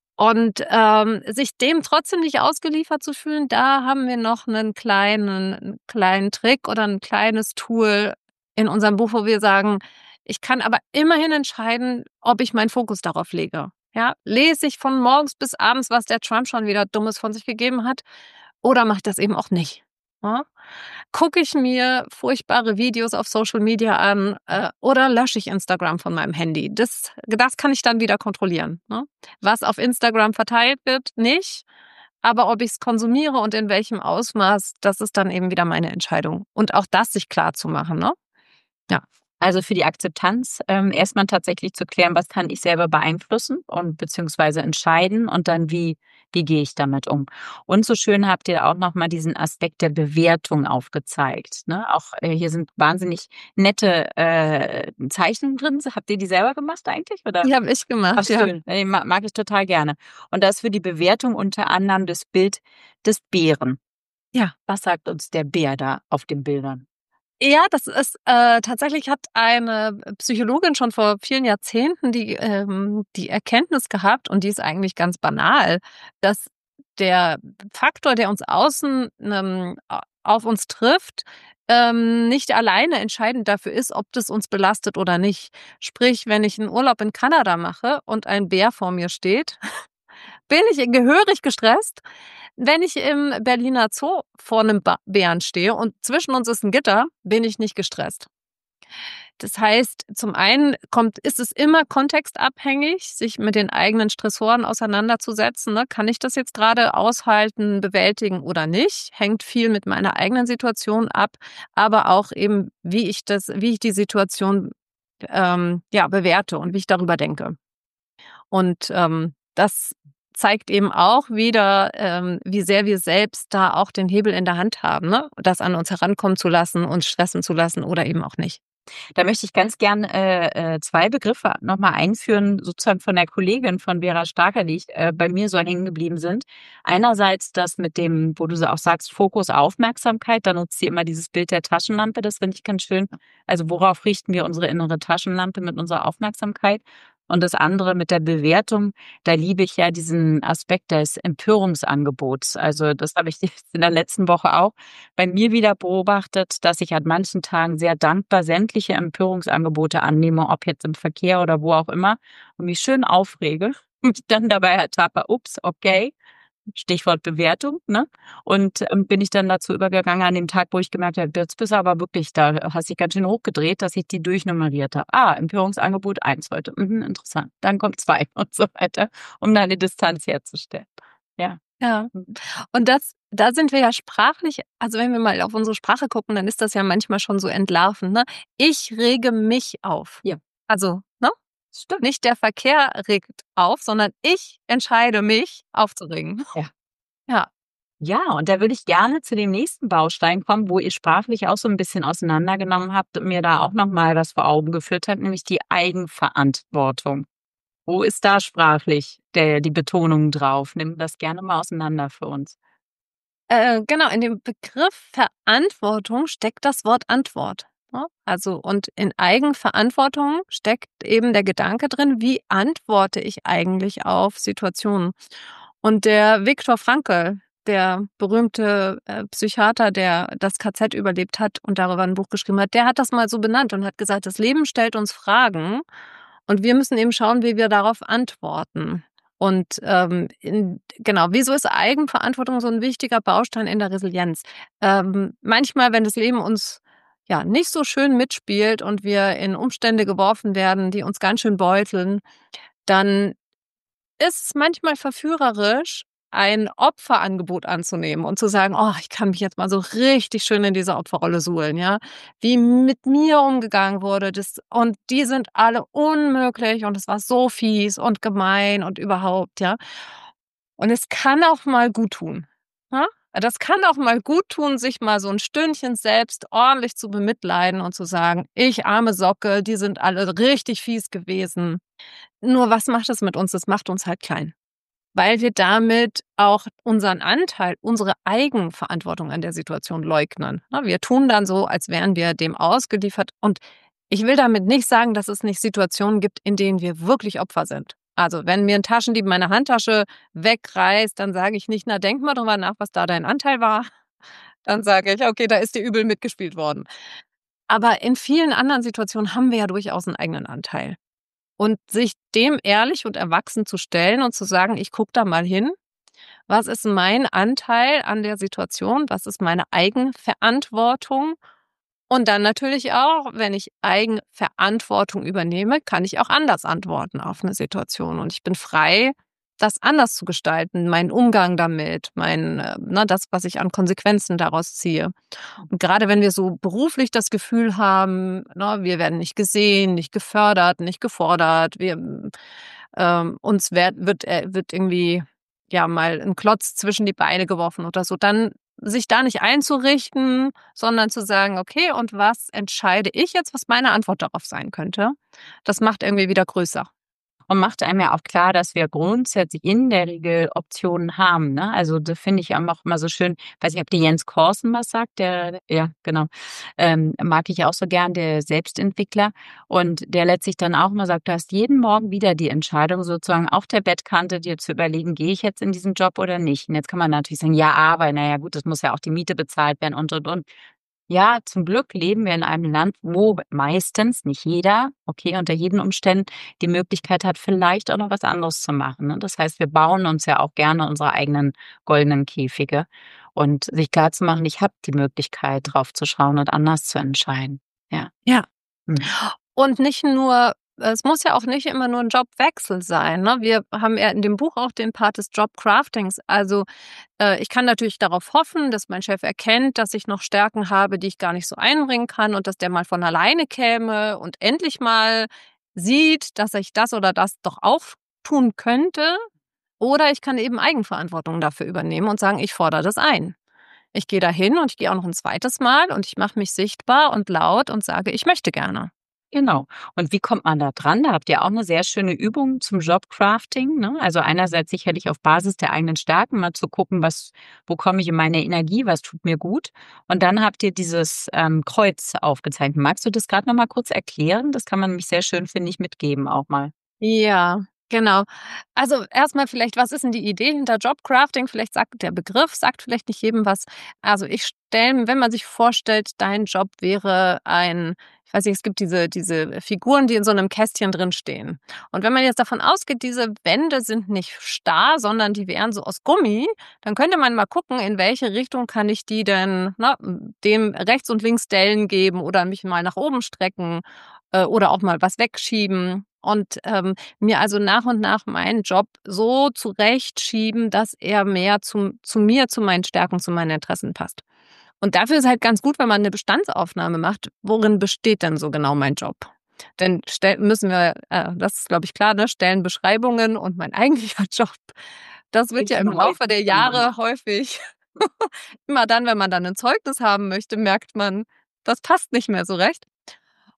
Und ähm, sich dem trotzdem nicht ausgeliefert zu fühlen, da haben wir noch einen kleinen, 'n kleinen Trick oder ein kleines Tool in unserem Buch, wo wir sagen: „Ich kann aber immerhin entscheiden, ob ich meinen Fokus darauf lege.“ Ja, lese ich von morgens bis abends, was der Trump schon wieder Dummes von sich gegeben hat, oder mache ich das eben auch nicht, ne? Gucke ich mir furchtbare Videos auf Social Media an, äh, oder lösche ich Instagram von meinem Handy? Das das kann ich dann wieder kontrollieren, ne? Was auf Instagram verteilt wird, nicht, aber ob ich's konsumiere und in welchem Ausmaß, das ist dann eben wieder meine Entscheidung. Und auch das sich klarzumachen, ne? Ja. Also für die Akzeptanz ähm, erst tatsächlich zu klären, was kann ich selber beeinflussen und beziehungsweise entscheiden und dann wie wie gehe ich damit um. Und so schön habt ihr auch noch mal diesen Aspekt der Bewertung aufgezeigt, ne? Auch äh, hier sind wahnsinnig nette äh, Zeichnungen drin. Habt ihr die selber gemacht eigentlich oder? Die habe ich Ach gemacht, ja. schön, äh, ma mag ich total gerne. Und das für die Bewertung unter anderem das Bild des Bären. Ja. Was sagt uns der Bär da auf den Bildern? Ja, das ist äh, tatsächlich hat eine Psychologin schon vor vielen Jahrzehnten die ähm, die Erkenntnis gehabt und die ist eigentlich ganz banal, dass der Faktor, der uns außen, ähm, a auf uns trifft, ähm, nicht alleine entscheidend dafür ist, ob das uns belastet oder nicht. Sprich, wenn ich 'n Urlaub in Kanada mache und ein Bär vor mir steht, bin ich gehörig gestresst. Wenn ich im Berliner Zoo vor 'nem Ba Bären stehe und zwischen uns ist 'n Gitter, bin ich nicht gestresst. Das heißt, zum einen kommt ist es immer kontextabhängig, sich mit den eigenen Stressoren auseinanderzusetzen, ne? Kann ich das jetzt grade aushalten, bewältigen oder nicht? Hängt viel mit meiner eigenen Situation ab, aber auch eben, wie ich das wie ich die Situation, ähm, ja, bewerte und wie ich darüber denke. Und, ähm, das zeigt eben auch wieder, ähm, wie sehr wir selbst da auch den Hebel in der Hand haben, ne? Das an uns herankommen zu lassen, uns stressen zu lassen oder eben auch nicht. Da möchte ich ganz gern äh, äh, zwei Begriffe noch mal einführen, sozusagen von der Kollegin von Vera Starker, die ich, äh, bei mir so hängen geblieben sind. Einerseits das mit dem, wo du so auch sagst, Fokus, Aufmerksamkeit, da nutzt sie immer dieses Bild der Taschenlampe, das finde ich ganz schön. Also worauf richten wir unsere innere Taschenlampe mit unserer Aufmerksamkeit? Und das andere mit der Bewertung, da liebe ich ja diesen Aspekt des Empörungsangebots. Also das habe ich jetzt in der letzten Woche auch bei mir wieder beobachtet, dass ich an manchen Tagen sehr dankbar sämtliche Empörungsangebote annehme, ob jetzt im Verkehr oder wo auch immer, und mich schön aufrege und dann dabei ertappe, ups, okay, Stichwort Bewertung, ne? Und ähm, bin ich dann dazu übergegangen an dem Tag, wo ich gemerkt habe, jetzt bist du aber wirklich, da hast dich ganz schön hochgedreht, dass ich die durchnummeriert habe. Ah, Empörungsangebot eins heute. Mhm, interessant. Dann kommt zwei und so weiter, um da eine Distanz herzustellen. Ja. Ja. Und das da sind wir ja sprachlich also, wenn wir mal auf unsere Sprache gucken, dann ist das ja manchmal schon so entlarvend, ne? Ich rege mich auf. Ja. Also, ne? Stimmt. Nicht der Verkehr regt auf, sondern ich entscheide mich aufzuregen. Ja. Ja. Ja, und da würde ich gerne zu dem nächsten Baustein kommen, wo ihr sprachlich auch so ein bisschen auseinandergenommen habt und mir da auch noch mal was vor Augen geführt habt, nämlich die Eigenverantwortung. Wo ist da sprachlich der die Betonung drauf? Nimm das gerne mal auseinander für uns. Äh, genau, in dem Begriff Verantwortung steckt das Wort Antwort, ne? Also, und in Eigenverantwortung steckt eben der Gedanke drin: Wie antworte ich eigentlich auf Situationen? Und der Viktor Frankl, der berühmte, äh, Psychiater, der das K Z überlebt hat und darüber 'n Buch geschrieben hat, der hat das mal so benannt und hat gesagt: „Das Leben stellt uns Fragen und wir müssen eben schauen, wie wir darauf antworten.“ Und, ähm, in genau, wieso ist Eigenverantwortung so 'n wichtiger Baustein in der Resilienz? Ähm, manchmal, wenn das Leben uns, ja, nicht so schön mitspielt und wir in Umstände geworfen werden, die uns ganz schön beuteln, dann ist es manchmal verführerisch, ein Opferangebot anzunehmen und zu sagen: „Oh, ich kann mich jetzt mal so richtig schön in diese Opferrolle suhlen, ja? Wie mit mir umgegangen wurde, das und die sind alle unmöglich und es war so fies und gemein und überhaupt“, ja? Und es kann auch mal guttun, ne? Das kann auch mal guttun, sich mal so 'n Stündchen selbst ordentlich zu bemitleiden und zu sagen: „Ich arme Socke, die sind alle richtig fies gewesen.“ Nur was macht das mit uns? Das macht uns halt klein, weil wir damit auch unseren Anteil, unsere Eigenverantwortung an der Situation leugnen, ne? Wir tun dann so, als wären wir dem ausgeliefert. Und ich will damit nicht sagen, dass es nicht Situationen gibt, in denen wir wirklich Opfer sind. Also, wenn mir 'n Taschendieb meine Handtasche wegreißt, dann sage ich nicht: „Na, denk mal drüber nach, was da dein Anteil war.“ Dann sage ich: „Okay, da ist dir übel mitgespielt worden.“ Aber in vielen anderen Situationen haben wir ja durchaus 'n eigenen Anteil. Und sich dem ehrlich und erwachsen zu stellen und zu sagen: „Ich gucke da mal hin. Was ist mein Anteil an der Situation? Was ist meine Eigenverantwortung?“ Und dann natürlich auch, wenn ich Eigenverantwortung übernehme, kann ich auch anders antworten auf 'ne Situation. Und ich bin frei, das anders zu gestalten, meinen Umgang damit, mein, äh ne, das, was ich an Konsequenzen daraus ziehe. Und grade wenn wir so beruflich das Gefühl haben, ne, wir werden nicht gesehen, nicht gefördert, nicht gefordert, wir ähm, uns werd wird äh, wird irgendwie, ja, mal 'n Klotz zwischen die Beine geworfen oder so, dann sich da nicht einzurichten, sondern zu sagen: „Okay, und was entscheide ich jetzt, was meine Antwort darauf sein könnte?“ Das macht irgendwie wieder größer. Und macht einem ja auch klar, dass wir grundsätzlich in der Regel Optionen haben, ne? Also, das finde ich auch immer so schön. Weiß nicht, ob dir Jens Korsen was sagt, der ja, genau. Ähm, mag ich auch so gern, der Selbstentwickler. Und der letztlich dann auch immer sagt: „Du hast jeden Morgen wieder die Entscheidung sozusagen auf der Bettkante, dir zu überlegen: ‚Gehe ich jetzt in diesen Job oder nicht?‘“ Und jetzt kann man natürlich sagen: „Ja, aber, na ja, gut, es muss ja auch die Miete bezahlt werden und, und, und.“ Ja, zum Glück leben wir in einem Land, wo meistens, nicht jeder, okay, unter jeden Umständen die Möglichkeit hat, vielleicht auch noch was anderes zu machen, ne? Das heißt, wir bauen uns ja auch gerne unsere eigenen goldenen Käfige. Und sich klarzumachen: „Ich habe die Möglichkeit, drauf zu schauen und anders zu entscheiden.“ Ja. Ja. Mhm. Und nicht nur es muss ja auch nicht immer nur 'n Jobwechsel sein, ne? Wir haben ja in dem Buch auch den Part des Jobcraftings. Also, äh, ich kann natürlich darauf hoffen, dass mein Chef erkennt, dass ich noch Stärken habe, die ich gar nicht so einbringen kann und dass der mal von alleine käme und endlich mal sieht, dass ich das oder das doch auch tun könnte. Oder ich kann eben Eigenverantwortung dafür übernehmen und sagen: „Ich fordere das ein. Ich gehe da hin und ich gehe auch noch 'n zweites Mal und ich mache mich sichtbar und laut und sage: ‚Ich möchte gerne.‘“ Genau. Und wie kommt man da dran? Da habt ihr auch 'ne sehr schöne Übung zum Jobcrafting, ne? Also, einerseits sicherlich auf Basis der eigenen Stärken mal zu gucken, was wo komme ich in meine Energie, was tut mir gut? Und dann habt ihr dieses, ähm, Kreuz aufgezeichnet. Magst du das grad noch mal kurz erklären? Das kann man nämlich sehr schön, finde ich, mitgeben auch mal. Ja, genau. Also, erst mal vielleicht, was ist 'n die Idee hinter Jobcrafting? Vielleicht sagt der Begriff sagt vielleicht nicht jedem was. Also, ich stelle wenn man sich vorstellt, dein Job wäre ein ich weiß nicht, es gibt diese diese Figuren, die in so 'nem Kästchen drinstehen. Und wenn man jetzt davon ausgeht, diese Wände sind nicht starr, sondern die wären so aus Gummi, dann könnte man mal gucken, in welche Richtung kann ich die denn, ne, dem rechts und links Dellen geben oder mich mal nach oben strecken, äh, oder auch mal was wegschieben und, ähm, mir also nach und nach meinen Job so zurechtschieben, dass er mehr zum zu mir, zu meinen Stärken, zu meinen Interessen passt. Und dafür ist halt ganz gut, wenn man 'ne Bestandsaufnahme macht. Worin besteht denn so genau mein Job? Denn stell müssen wir äh, das ist, glaube ich, klar, ne, Stellenbeschreibungen und mein eigentlicher Job, das wird ja im Laufe der Jahre häufig immer dann, wenn man dann 'nen Zeugnis haben möchte, merkt man, das passt nicht mehr so recht.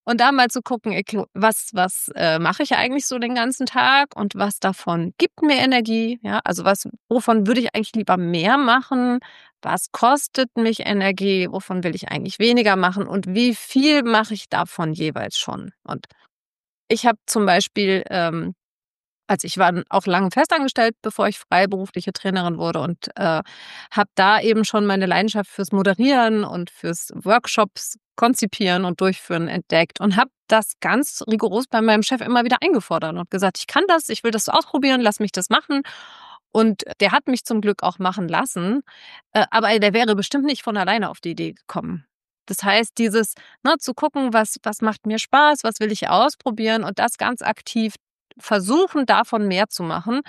Und da mal zu gucken, okay, was was, äh, mache ich eigentlich so den ganzen Tag und was davon gibt mir Energie, ja? Also, was wovon würde ich eigentlich lieber mehr machen? Was kostet mich Energie? Wovon will ich eigentlich weniger machen? Und wie viel mache ich davon jeweils schon? Und ich habe zum Beispiel, ähm also, ich war auch lange festangestellt, bevor ich freiberufliche Trainerin wurde und, äh, habe da eben schon meine Leidenschaft fürs Moderieren und fürs Workshops konzipieren und durchführen entdeckt und habe das ganz rigoros bei meinem Chef immer wieder eingefordert und gesagt: „Ich kann das, ich will das ausprobieren, lass mich das machen.“ Und der hat mich zum Glück auch machen lassen, äh, aber der wäre bestimmt nicht von alleine auf die Idee gekommen. Das heißt, dieses, ne, zu gucken, was was macht mir Spaß, was will ich ausprobieren und das ganz aktiv versuchen, davon mehr zu machen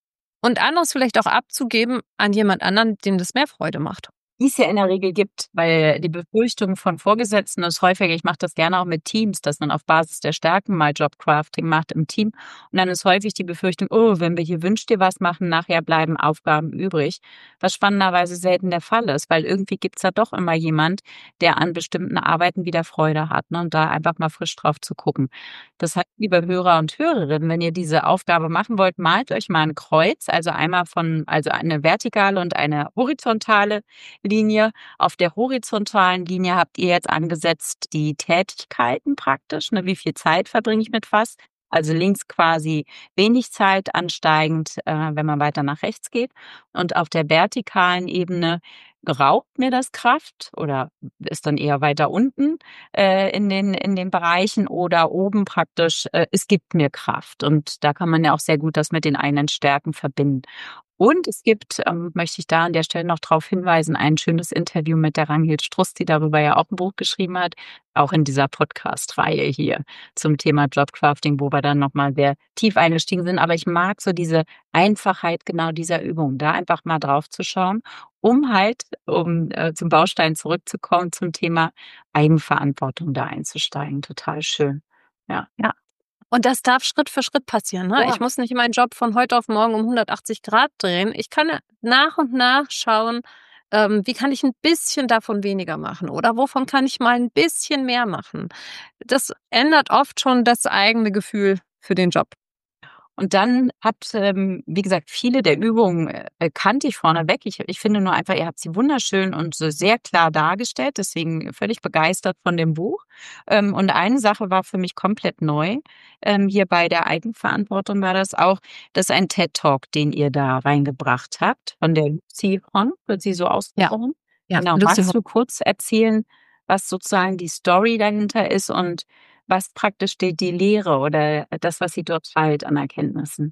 und anderes vielleicht auch abzugeben an jemand anderen, dem das mehr Freude macht. Die es ja in der Regel gibt, weil die Befürchtung von Vorgesetzten ist häufiger, ich mache das gerne auch mit Teams, dass man auf Basis der Stärken mal Jobcrafting macht im Team. Und dann ist häufig die Befürchtung, oh, wenn wir hier Wünsch dir was machen, nachher bleiben Aufgaben übrig, was spannenderweise selten der Fall ist, weil irgendwie gibt's da doch immer jemand, der an bestimmten Arbeiten wieder Freude hat, ne, und da einfach mal frisch drauf zu gucken. Das heißt, liebe Hörer und Hörerinnen, wenn ihr diese Aufgabe machen wollt, malt euch mal ein Kreuz, also einmal von also eine vertikale und eine horizontale Linie. Auf der horizontalen Linie habt ihr jetzt angesetzt die Tätigkeiten praktisch, ne, wie viel Zeit verbringe ich mit was? Also links quasi wenig Zeit ansteigend, äh, wenn man weiter nach rechts geht. Und auf der vertikalen Ebene raubt mir das Kraft oder ist dann eher weiter unten äh, in den in den Bereichen oder oben praktisch, äh, es gibt mir Kraft. Und da kann man ja auch sehr gut das mit den eigenen Stärken verbinden. Und es gibt, ähm, möchte ich da an der Stelle noch darauf hinweisen, ein schönes Interview mit der Ranghild Struss, die darüber ja auch ein Buch geschrieben hat, auch in dieser Podcast-Reihe hier zum Thema Jobcrafting, wo wir dann noch mal sehr tief eingestiegen sind. Aber ich mag so diese Einfachheit genau dieser Übung, da einfach mal drauf zu schauen, um halt, um äh, zum Baustein zurückzukommen, zum Thema Eigenverantwortung da einzusteigen. Total schön. Ja. Ja. Und das darf Schritt für Schritt passieren, ne? Ja. Ich muss nicht meinen Job von heute auf morgen um hundertachtzig Grad drehen. Ich kann nach und nach schauen, ähm, wie kann ich ein bisschen davon weniger machen oder wovon kann ich mal ein bisschen mehr machen? Das ändert oft schon das eigene Gefühl für den Job. Und dann hat, ähm, wie gesagt, viele der Übungen äh, kannte ich vorneweg. Ich, ich finde nur einfach, ihr habt sie wunderschön und so sehr klar dargestellt, deswegen völlig begeistert von dem Buch. Ähm, und eine Sache war für mich komplett neu. Ähm, hier bei der Eigenverantwortung war das auch, das ist ein TED-Talk, den ihr da reingebracht habt, von der Lucy Hon, wird sie so Ja, ausgesprochen? ja, Genau, Lucy magst du kurz erzählen, was sozusagen die Story dahinter ist und was praktisch die die Lehre oder das, was sie dort teilt an Erkenntnissen?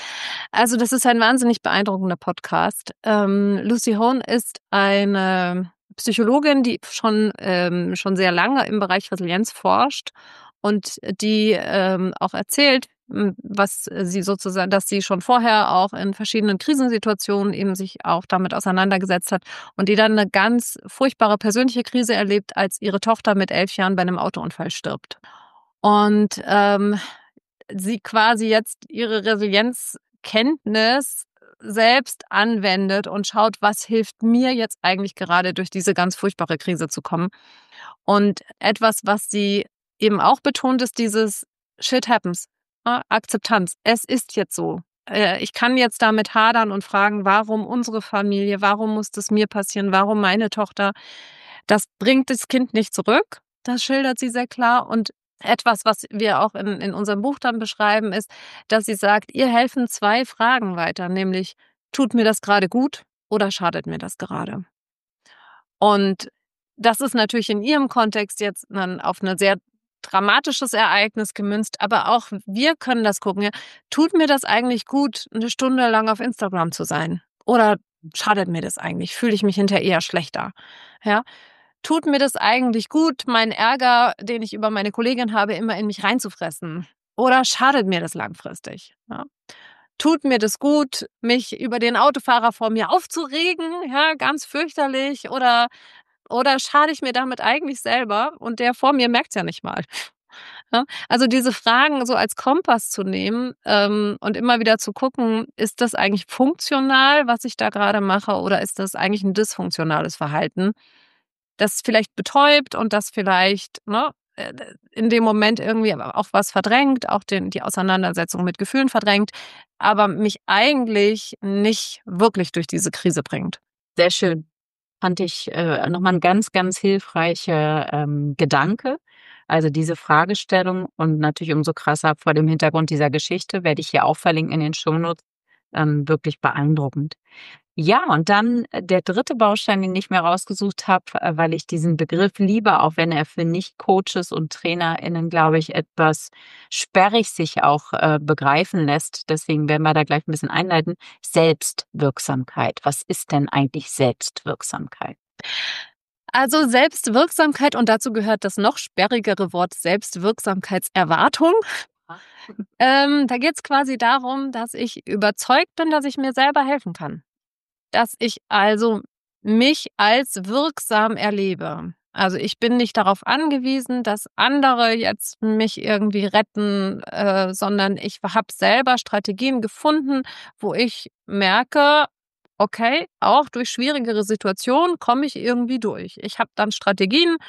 Also, das ist ein wahnsinnig beeindruckender Podcast. Ähm, Lucy Hone ist eine Psychologin, die schon ähm, schon sehr lange im Bereich Resilienz forscht und die, ähm, auch erzählt, hm, was sie sozusagen dass sie schon vorher auch in verschiedenen Krisensituationen eben sich auch damit auseinandergesetzt hat und die dann eine ganz furchtbare persönliche Krise erlebt, als ihre Tochter mit elf Jahren bei einem Autounfall stirbt. Und, ähm, sie quasi jetzt ihre Resilienzkenntnis selbst anwendet und schaut, was hilft mir jetzt eigentlich gerade durch diese ganz furchtbare Krise zu kommen. Und etwas, was sie eben auch betont, ist dieses Shit happens, ne? Akzeptanz. Es ist jetzt so. Äh, ich kann jetzt damit hadern und fragen, warum unsere Familie, warum muss das mir passieren, warum meine Tochter? Das bringt das Kind nicht zurück. Das schildert sie sehr klar. Und etwas, was wir auch in, in unserem Buch dann beschreiben, ist, dass sie sagt, ihr helfen zwei Fragen weiter, nämlich, tut mir das gerade gut oder schadet mir das gerade? Und das ist natürlich in ihrem Kontext jetzt dann auf ein sehr dramatisches Ereignis gemünzt, aber auch wir können das gucken. Ja, tut mir das eigentlich gut, eine Stunde lang auf Instagram zu sein? Oder schadet mir das eigentlich? Fühle ich mich hinterher eher schlechter? Ja, tut mir das eigentlich gut, meinen Ärger, den ich über meine Kollegin habe, immer in mich reinzufressen? Oder schadet mir das langfristig? Ja. Tut mir das gut, mich über den Autofahrer vor mir aufzuregen, ja, ganz fürchterlich, oder oder schade ich mir damit eigentlich selber und der vor mir merkt's ja nicht mal, ja? Also, diese Fragen so als Kompass zu nehmen, ähm, und immer wieder zu gucken, ist das eigentlich funktional, was ich da grade mache, oder ist das eigentlich 'n dysfunktionales Verhalten, das vielleicht betäubt und das vielleicht, ne, äh, in dem Moment irgendwie auch was verdrängt, auch den, die Auseinandersetzung mit Gefühlen verdrängt, aber mich eigentlich nicht wirklich durch diese Krise bringt. Sehr schön. Fand ich, äh, noch mal 'n ganz, ganz hilfreicher, ähm, Gedanke. Also, diese Fragestellung und natürlich umso krasser vor dem Hintergrund dieser Geschichte, werde ich hier auch verlinken in den Shownotes, ähm, wirklich beeindruckend. Ja, und dann äh, der dritte Baustein, den ich mir rausgesucht habe, äh, weil ich diesen Begriff liebe, auch wenn er für Nicht-Coaches und TrainerInnen, glaube ich, etwas sperrig sich auch, äh, begreifen lässt. Deswegen werden wir da gleich ein bisschen einleiten. Selbstwirksamkeit. Was ist denn eigentlich Selbstwirksamkeit? Also Selbstwirksamkeit und dazu gehört das noch sperrigere Wort Selbstwirksamkeitserwartung. Ah. Ähm, da geht es quasi darum, dass ich überzeugt bin, dass ich mir selber helfen kann. Dass ich also mich als wirksam erlebe. Also ich bin nicht darauf angewiesen, dass andere jetzt mich irgendwie retten, äh, sondern ich habe selber Strategien gefunden, wo ich merke, okay, auch durch schwierigere Situationen komme ich irgendwie durch. Ich habe dann Strategien,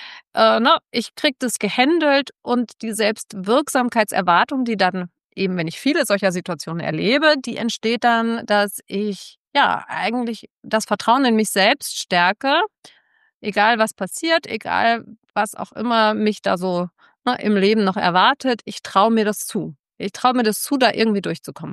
äh, ne, ich kriege das gehandelt und die Selbstwirksamkeitserwartung, die dann eben, wenn ich viele solcher Situationen erlebe, die entsteht dann, dass ich ja eigentlich das Vertrauen in mich selbst stärke, egal was passiert, egal was auch immer mich da so, ne, im Leben noch erwartet. Ich traue mir das zu. Ich traue mir das zu, da irgendwie durchzukommen.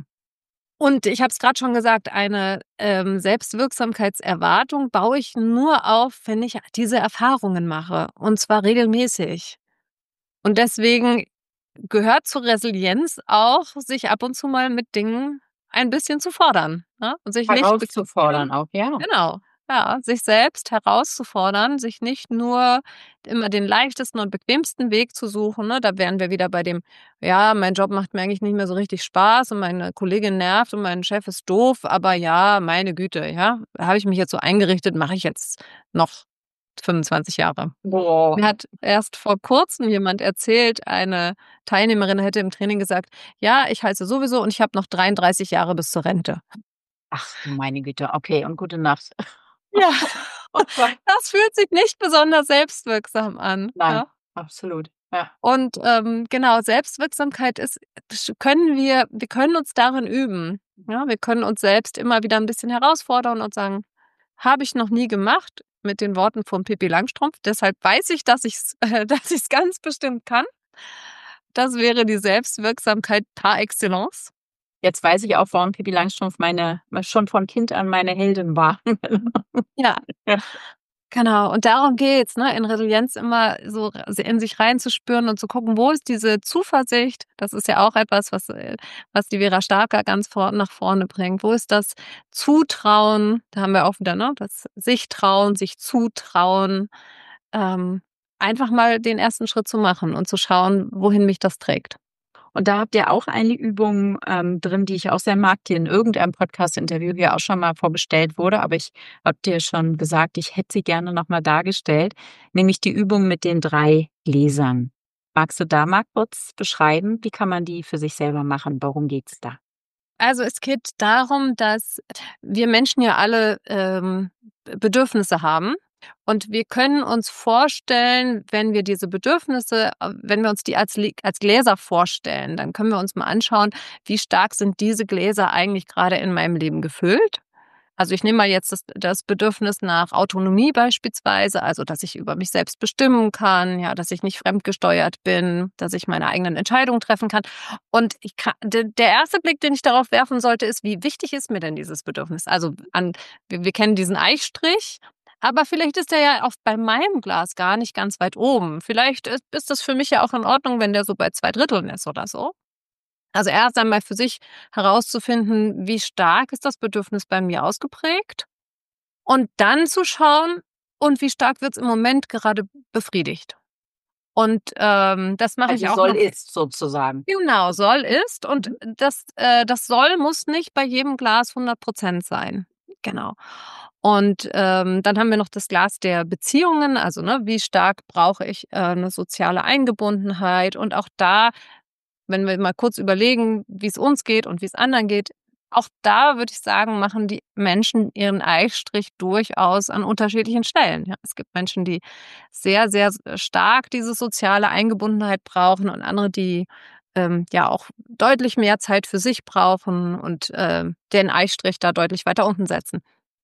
Und ich habe es gerade schon gesagt, eine, ähm, Selbstwirksamkeitserwartung baue ich nur auf, wenn ich diese Erfahrungen mache, und zwar regelmäßig. Und deswegen gehört zur Resilienz auch, sich ab und zu mal mit Dingen ein bisschen zu fordern, ne? Und sich nicht be Herauszufordern auch, ja. Genau, ja, sich selbst herauszufordern, sich nicht nur immer den leichtesten und bequemsten Weg zu suchen, ne? Da wären wir wieder bei dem: „Ja, mein Job macht mir eigentlich nicht mehr so richtig Spaß und meine Kollegin nervt und mein Chef ist doof, aber ja, meine Güte, ja, habe ich mich jetzt so eingerichtet, mache ich jetzt noch fünfundzwanzig Jahre.“ Boah. Mir hat erst vor Kurzem jemand erzählt, eine Teilnehmerin hätte im Training gesagt: „Ja, ich heiße sowieso und ich habe noch dreiunddreißig Jahre bis zur Rente.“ Ach du meine Güte, okay und gute Nacht. Ja, Oh Gott. das fühlt sich nicht besonders selbstwirksam an, Nein, ja. absolut, ja. Und, ähm, genau, Selbstwirksamkeit ist sch können wir wir können uns darin üben, ja? Wir können uns selbst immer wieder 'n bisschen herausfordern und sagen: „Habe ich noch nie gemacht“, mit den Worten von Pippi Langstrumpf. Deshalb weiß ich, dass ich's äh, dass ich's ganz bestimmt kann. Das wäre die Selbstwirksamkeit par excellence. Jetzt weiß ich auch, warum Pippi Langstrumpf meine schon von Kind an meine Heldin war. Ja. Ja. Genau, und darum geht's, ne, in Resilienz immer so r in sich reinzuspüren und zu gucken, wo ist diese Zuversicht? Das ist ja auch etwas, was äh, was die Vera Starker ganz vor nach vorne bringt. Wo ist das Zutrauen? Da haben wir auch wieder, ne, das sich trauen, sich zutrauen, ähm, einfach mal den ersten Schritt zu machen und zu schauen, wohin mich das trägt. Und da habt ihr auch eine Übung, ähm, drin, die ich auch sehr mag, die in irgendeinem Podcast-Interview hier auch schon mal vorgestellt wurde, aber ich habe dir schon gesagt, ich hätte sie gerne noch mal dargestellt, nämlich die Übung mit den drei Gläsern. Magst du da mal kurz beschreiben, wie kann man die für sich selber machen? Worum geht's da? Also, es geht darum, dass wir Menschen ja alle, ähm, B Bedürfnisse haben und wir können uns vorstellen, wenn wir diese Bedürfnisse äh, wenn wir uns die als li als Gläser vorstellen, dann können wir uns mal anschauen, wie stark sind diese Gläser eigentlich grade in meinem Leben gefüllt? Also, ich nehme mal jetzt das das Bedürfnis nach Autonomie beispielsweise, also, dass ich über mich selbst bestimmen kann, ja, dass ich nicht fremdgesteuert bin, dass ich meine eigenen Entscheidungen treffen kann. Und ich ka de der erste Blick, den ich darauf werfen sollte, ist: Wie wichtig ist mir denn dieses Bedürfnis? Also, an wir wir kennen diesen Eichstrich, aber vielleicht ist der ja auch bei meinem Glas gar nicht ganz weit oben. Vielleicht ist ist das für mich ja auch in Ordnung, wenn der so bei zwei Dritteln ist oder so. Also, erst einmal für sich herauszufinden, wie stark ist das Bedürfnis bei mir ausgeprägt und dann zu schauen, und wie stark wird's im Moment gerade befriedigt. Und, ähm, das mache Also ich auch soll noch ist sozusagen. genau, soll ist und Mhm. das äh, das soll muss nicht bei jedem Glas hundert Prozent sein. Genau. Und, ähm, dann haben wir noch das Glas der Beziehungen, also, ne, wie stark brauche ich, äh, 'ne soziale Eingebundenheit? Und auch da, wenn wir mal kurz überlegen, wie's uns geht und wie's anderen geht, auch da würde ich sagen, machen die Menschen ihren Eichstrich durchaus an unterschiedlichen Stellen. Ja, es gibt Menschen, die sehr, sehr stark diese soziale Eingebundenheit brauchen und andere, die ähm, ja auch deutlich mehr Zeit für sich brauchen und äh, den Eichstrich da deutlich weiter unten setzen.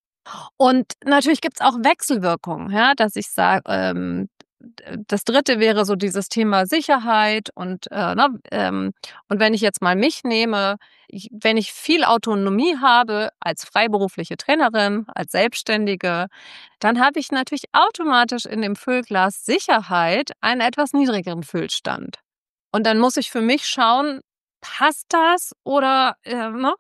Und natürlich gibt's auch Wechselwirkungen, ja, dass ich sage, ähm, d das Dritte wäre so dieses Thema Sicherheit und, äh, ne, ähm und wenn ich jetzt mal mich nehme, ich wenn ich viel Autonomie habe als freiberufliche Trainerin, als Selbstständige, dann habe ich natürlich automatisch in dem Füllglas Sicherheit einen etwas niedrigeren Füllstand. Und dann muss ich für mich schauen, passt das oder, äh, ne?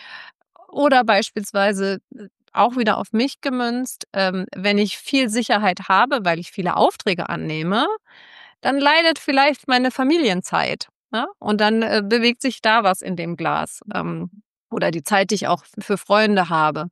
Oder beispielsweise, äh, auch wieder auf mich gemünzt, ähm, wenn ich viel Sicherheit habe, weil ich viele Aufträge annehme, dann leidet vielleicht meine Familienzeit, ne? Und dann, äh, bewegt sich da was in dem Glas, ähm, oder die Zeit, die ich auch für Freunde habe.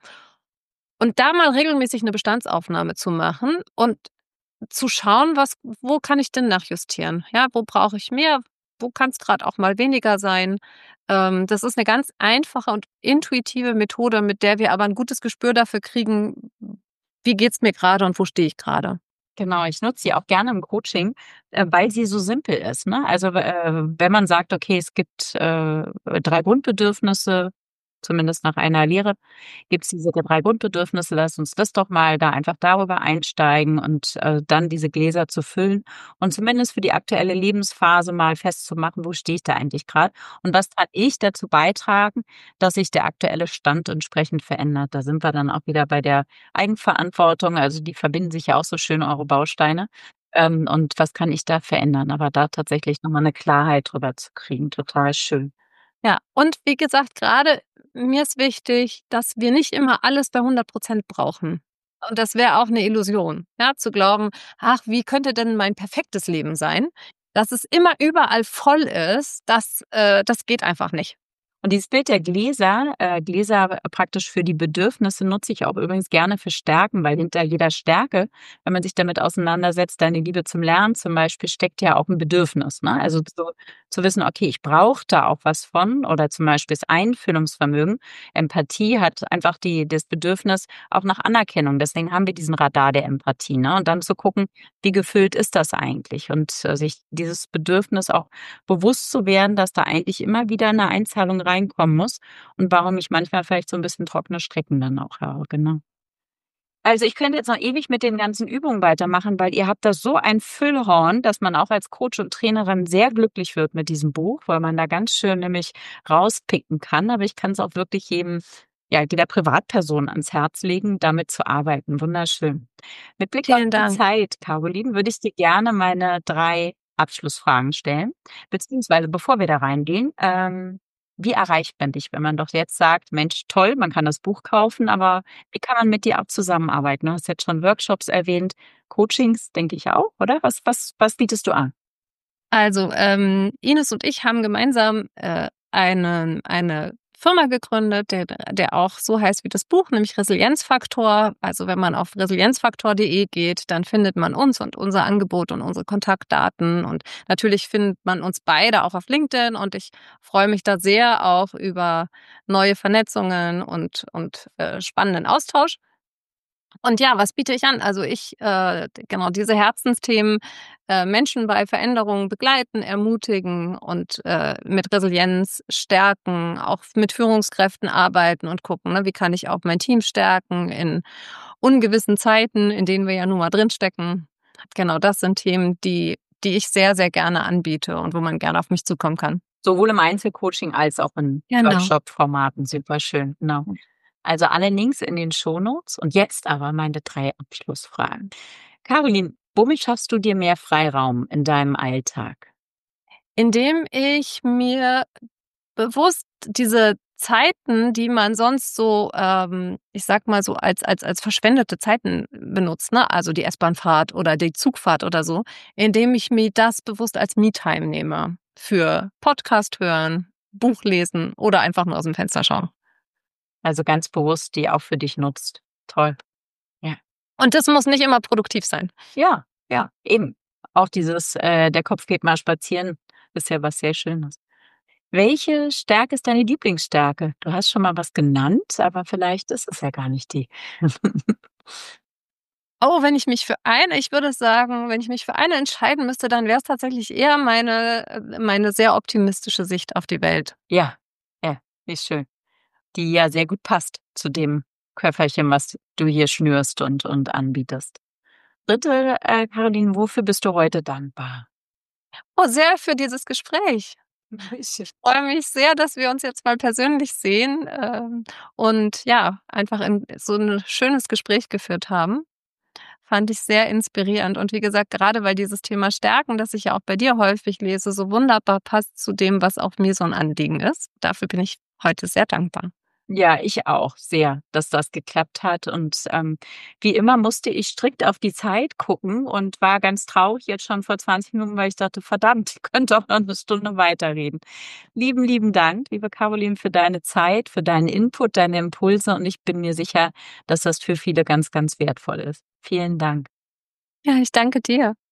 Und da mal regelmäßig eine Bestandsaufnahme zu machen und zu schauen, was wo kann ich denn nachjustieren? Ja, wo brauche ich mehr? Wo kann es gerade auch mal weniger sein? Ähm, das ist eine ganz einfache und intuitive Methode, mit der wir aber ein gutes Gespür dafür kriegen, wie geht's mir gerade und wo stehe ich gerade. Genau, ich nutze sie auch gerne im Coaching, äh, weil sie so simpel ist, ne? Also, äh, wenn man sagt: „Okay, es gibt, äh, drei Grundbedürfnisse“, zumindest nach einer Lehre gibt's diese drei Grundbedürfnisse. Lass uns das doch mal da einfach darüber einsteigen und, äh, dann diese Gläser zu füllen und zumindest für die aktuelle Lebensphase mal festzumachen: „Wo stehe ich da eigentlich grad und was kann ich dazu beitragen, dass sich der aktuelle Stand entsprechend verändert?“ Da sind wir dann auch wieder bei der Eigenverantwortung, also die verbinden sich ja auch so schön, eure Bausteine. Ähm, und was kann ich da verändern? Aber da tatsächlich noch mal 'ne Klarheit drüber zu kriegen, total schön. Ja, und wie gesagt, gerade mir ist wichtig, dass wir nicht immer alles bei hundert Prozent brauchen. Und das wäre auch 'ne Illusion, ja, zu glauben: „Ach, wie könnte denn mein perfektes Leben sein?“ Dass es immer überall voll ist, das äh, das geht einfach nicht. Und dieses Bild der Gläser, äh, Gläser praktisch für die Bedürfnisse nutze ich auch übrigens gerne für Stärken, weil hinter jeder Stärke, wenn man sich damit auseinandersetzt, deine Liebe zum Lernen zum Beispiel, steckt ja auch ein Bedürfnis, ne? Also, so zu wissen: „Okay, ich brauche da auch was von“, oder zum Beispiel das Einfühlungsvermögen. Empathie hat einfach die das Bedürfnis auch nach Anerkennung. Deswegen haben wir diesen Radar der Empathie, ne? Und dann zu gucken, wie gefüllt ist das eigentlich? Und, äh, sich dieses Bedürfnis auch bewusst zu werden, dass da eigentlich immer wieder eine Einzahlung reinkommen muss und warum ich manchmal vielleicht so ein bisschen trockene Strecken dann auch habe, genau. Also, ich könnte jetzt noch ewig mit den ganzen Übungen weitermachen, weil ihr habt da so ein Füllhorn, dass man auch als Coach und Trainerin sehr glücklich wird mit diesem Buch, weil man da ganz schön nämlich rauspicken kann. Aber ich kann es auch wirklich jedem, ja, jeder Privatperson ans Herz legen, damit zu arbeiten. Wunderschön. Mit Blick auf Vielen die Dank. Zeit, Caroline, würde ich dir gerne meine drei Abschlussfragen stellen. Beziehungsweise bevor wir da reingehen, ähm, wie erreicht man dich, wenn man doch jetzt sagt: „Mensch, toll, man kann das Buch kaufen, aber wie kann man mit dir auch zusammenarbeiten?“ Du hast jetzt schon Workshops erwähnt, Coachings denke ich auch, oder? Was was was bietest du an? Also, ähm, Ines und ich haben gemeinsam, äh, einen eine Firma gegründet, der der auch so heißt wie das Buch, nämlich Resilienzfaktor. Also, wenn man auf resilienzfaktor punkt de geht, dann findet man uns und unser Angebot und unsere Kontaktdaten. Und natürlich findet man uns beide auch auf LinkedIn und ich freue mich da sehr auch über neue Vernetzungen und und, äh, spannenden Austausch. Und ja, was biete ich an? Also ich, äh, genau diese Herzensthemen, äh, Menschen bei Veränderungen begleiten, ermutigen und äh, mit Resilienz stärken, auch mit Führungskräften arbeiten und gucken, ne, wie kann ich auch mein Team stärken in ungewissen Zeiten, in denen wir ja nun mal drinstecken. Genau, das sind Themen, die, die ich sehr, sehr gerne anbiete und wo man gerne auf mich zukommen kann. Sowohl im Einzelcoaching als auch in Genau. Workshop-Formaten, superschön, genau. Also, alle Links in den Shownotes und jetzt aber meine drei Abschlussfragen. Caroline, womit schaffst du dir mehr Freiraum in deinem Alltag? Indem ich mir bewusst diese Zeiten, die man sonst so, ähm, ich sag mal so als als als verschwendete Zeiten benutzt, ne, also die S-Bahn-Fahrt oder die Zugfahrt oder so, indem ich mir das bewusst als Me-Time nehme für Podcast hören, Buch lesen oder einfach nur aus dem Fenster schauen. Also, ganz bewusst die auch für dich nutzt. Toll. Ja. Und das muss nicht immer produktiv sein. Ja, ja, eben. Auch dieses, äh, der Kopf geht mal spazieren, ist ja was sehr Schönes. Welche Stärke ist deine Lieblingsstärke? Du hast schon mal was genannt, aber vielleicht ist es ja gar nicht die. Oh, wenn ich mich für eine ich würde sagen, wenn ich mich für eine entscheiden müsste, dann wäre es tatsächlich eher meine äh, meine sehr optimistische Sicht auf die Welt. Ja, ja, ist schön. Die ja sehr gut passt zu dem Köfferchen, was du hier schnürst und und anbietest. Dritte, äh, Caroline, wofür bist du heute dankbar? Oh, sehr für dieses Gespräch. Ich freue mich sehr, dass wir uns jetzt mal persönlich sehen, ähm, und ja, einfach in so 'n schönes Gespräch geführt haben. Fand ich sehr inspirierend und wie gesagt, gerade weil dieses Thema Stärken, das ich ja auch bei dir häufig lese, so wunderbar passt zu dem, was auch mir so 'n Anliegen ist. Dafür bin ich heute sehr dankbar. Ja, ich auch sehr, dass das geklappt hat und, ähm, wie immer musste ich strikt auf die Zeit gucken und war ganz traurig jetzt schon vor zwanzig Minuten, weil ich dachte: „Verdammt, ich könnte auch noch 'ne Stunde weiterreden.“ Lieben, lieben Dank, liebe Caroline, für deine Zeit, für deinen Input, deine Impulse und ich bin mir sicher, dass das für viele ganz, ganz wertvoll ist. Vielen Dank. Ja, ich danke dir.